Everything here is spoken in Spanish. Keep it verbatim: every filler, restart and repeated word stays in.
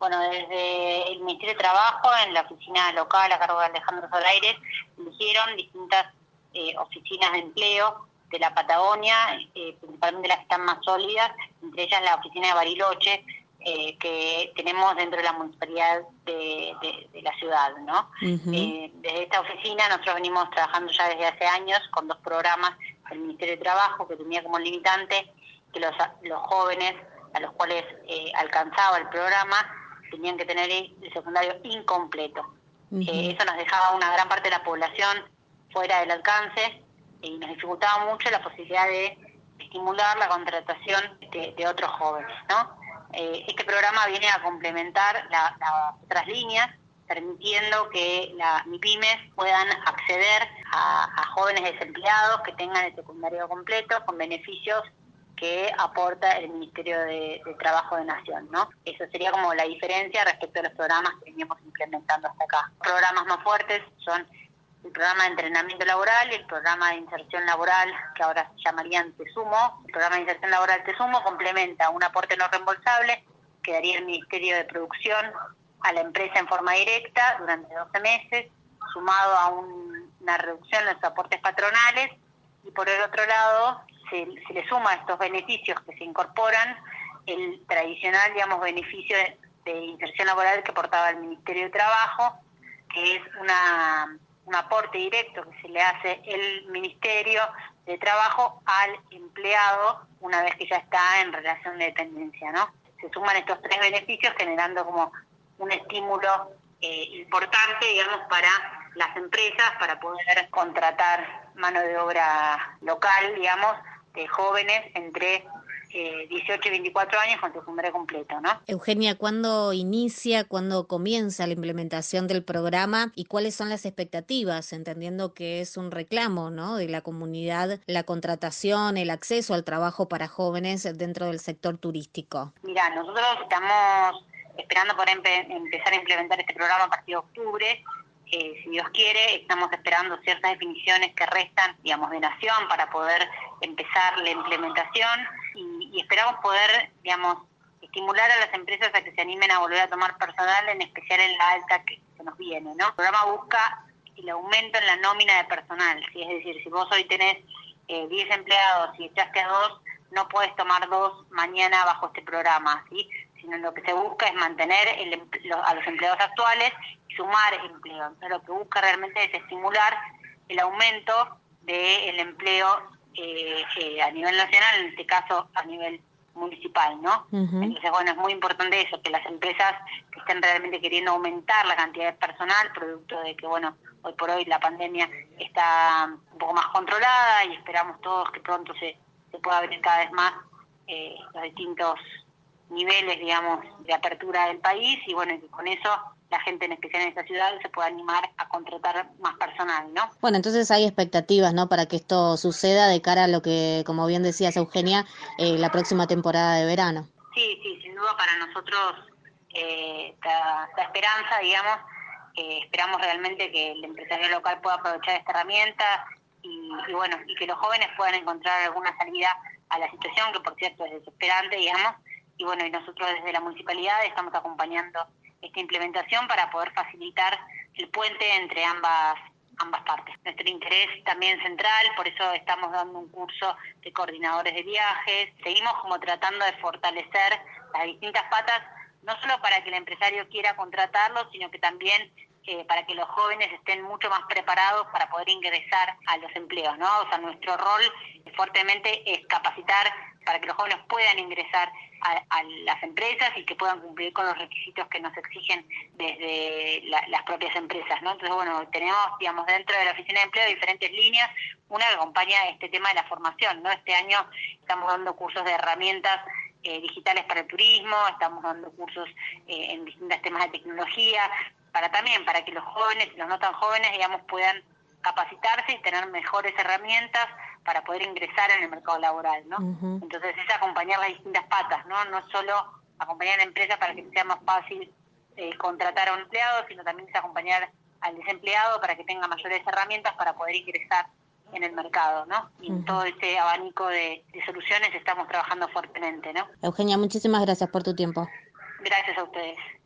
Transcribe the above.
Bueno, desde el Ministerio de Trabajo, en la oficina local a cargo de Alejandro Solaires, eligieron distintas eh, oficinas de empleo de la Patagonia, eh, principalmente las que están más sólidas, entre ellas la oficina de Bariloche, eh, que tenemos dentro de la municipalidad de, de, de la ciudad, ¿no? Uh-huh. Eh, desde esta oficina nosotros venimos trabajando ya desde hace años con dos programas del Ministerio de Trabajo, que tenía como limitante que los, los jóvenes a los cuales eh, alcanzaba el programa tenían que tener el secundario incompleto. Uh-huh. Eh, eso nos dejaba una gran parte de la población fuera del alcance y nos dificultaba mucho la posibilidad de estimular la contratación de, de otros jóvenes, ¿no? Eh, este programa viene a complementar las la otras líneas, permitiendo que las MIPYMES puedan acceder a, a jóvenes desempleados que tengan el secundario completo con beneficios que aporta el Ministerio de, de Trabajo de Nación, ¿no? Eso sería como la diferencia respecto a los programas que veníamos implementando hasta acá. Programas más fuertes son el programa de entrenamiento laboral y el programa de inserción laboral, que ahora se llamarían TESUMO. El programa de inserción laboral TESUMO complementa un aporte no reembolsable que daría el Ministerio de Producción a la empresa en forma directa durante doce meses, sumado a un, una reducción de los aportes patronales, y por el otro lado se, se le suma a estos beneficios que se incorporan el tradicional, digamos, beneficio de, de inserción laboral que aportaba el Ministerio de Trabajo, que es una un aporte directo que se le hace el Ministerio de Trabajo al empleado una vez que ya está en relación de dependencia, ¿no? Se suman estos tres beneficios generando como un estímulo eh, importante, digamos, para las empresas para poder contratar mano de obra local, digamos, de jóvenes entre eh, dieciocho y veinticuatro años con secundario completo, ¿no? Eugenia, ¿cuándo inicia, cuándo comienza la implementación del programa y cuáles son las expectativas, entendiendo que es un reclamo, ¿no?, de la comunidad, la contratación, el acceso al trabajo para jóvenes dentro del sector turístico? Mira, nosotros estamos esperando poder empe- empezar a implementar este programa a partir de octubre. Eh, si Dios quiere, estamos esperando ciertas definiciones que restan, digamos, de nación para poder empezar la implementación y, y esperamos poder, digamos, estimular a las empresas a que se animen a volver a tomar personal, en especial en la alta que se nos viene, ¿no? El programa busca el aumento en la nómina de personal, ¿sí? Es decir, si vos hoy tenés eh, diez empleados y echaste a dos, no podés tomar dos mañana bajo este programa, ¿sí? Sino lo que se busca es mantener el, lo, a los empleados actuales y sumar empleo. Entonces lo que busca realmente es estimular el aumento del empleo eh, eh, a nivel nacional, en este caso a nivel municipal, ¿no? Uh-huh. Entonces, bueno, es muy importante eso, que las empresas que estén realmente queriendo aumentar la cantidad de personal, producto de que, bueno, hoy por hoy la pandemia está un poco más controlada y esperamos todos que pronto se, se pueda abrir cada vez más eh, los distintos niveles, digamos, de apertura del país y bueno, que con eso la gente en especial en esta ciudad se pueda animar a contratar más personal, ¿no? Bueno, entonces hay expectativas, ¿no?, para que esto suceda de cara a lo que, como bien decías, Eugenia, eh, la próxima temporada de verano. Sí, sí, sin duda para nosotros eh, esta, esta esperanza, digamos, eh, esperamos realmente que el empresario local pueda aprovechar esta herramienta y, y bueno, y que los jóvenes puedan encontrar alguna salida a la situación, que por cierto es desesperante, digamos, y bueno, y nosotros desde la municipalidad estamos acompañando esta implementación para poder facilitar el puente entre ambas ambas partes. Nuestro interés también central, por eso estamos dando un curso de coordinadores de viajes, seguimos como tratando de fortalecer las distintas patas, no solo para que el empresario quiera contratarlo, sino que también eh, para que los jóvenes estén mucho más preparados para poder ingresar a los empleos, ¿no? O sea, nuestro rol fuertemente es capacitar para que los jóvenes puedan ingresar a, a las empresas y que puedan cumplir con los requisitos que nos exigen desde la, las propias empresas, ¿no? Entonces, bueno, tenemos, digamos, dentro de la Oficina de Empleo diferentes líneas, una que acompaña este tema de la formación, ¿no? Este año estamos dando cursos de herramientas eh, digitales para el turismo, estamos dando cursos eh, en distintos temas de tecnología, para también, para que los jóvenes y los no tan jóvenes, digamos, puedan capacitarse y tener mejores herramientas para poder ingresar en el mercado laboral, ¿no? Uh-huh. Entonces es acompañar las distintas patas, ¿no? No solo acompañar a la empresa para que sea más fácil eh, contratar a un empleado, sino también es acompañar al desempleado para que tenga mayores herramientas para poder ingresar en el mercado, ¿no? Y en uh-huh. todo ese abanico de, de soluciones estamos trabajando fuertemente, ¿no? Eugenia, muchísimas gracias por tu tiempo. Gracias a ustedes.